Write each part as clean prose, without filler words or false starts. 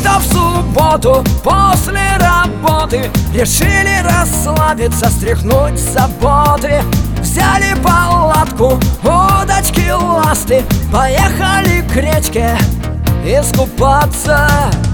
Как-то в субботу после работы решили расслабиться, стряхнуть заботы. Взяли палатку, удочки, ласты, поехали к речке искупаться.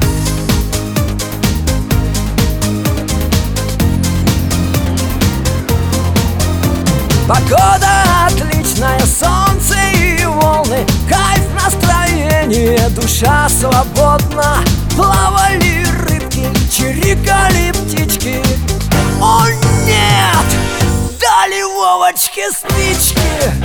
Погода отличная, солнце и волны, кайф, настроение, душа свободна. Плавали рыбки, чирикали птички. О нет! Дали Вовочке спички.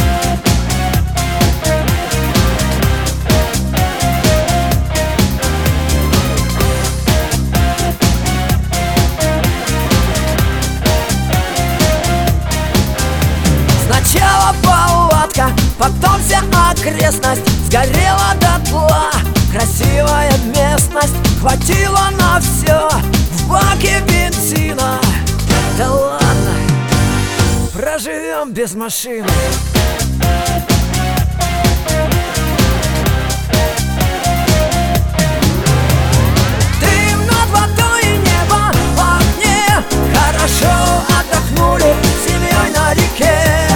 Сначала палатка, потом вся окрестность сгорела дотла. Красивая местность, хватило на все. В баке бензина, да ладно, проживем без машины. Дым над водой и небо в огне. Хорошо отдохнули с семьей на реке.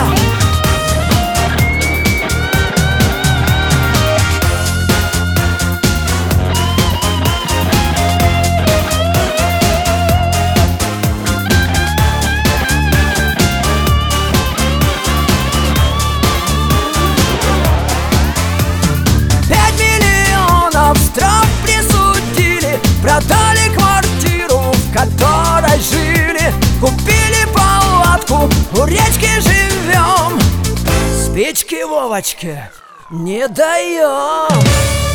Продали квартиру, в которой жили, купили палатку, у речки живем. Спички Вовочке не даем.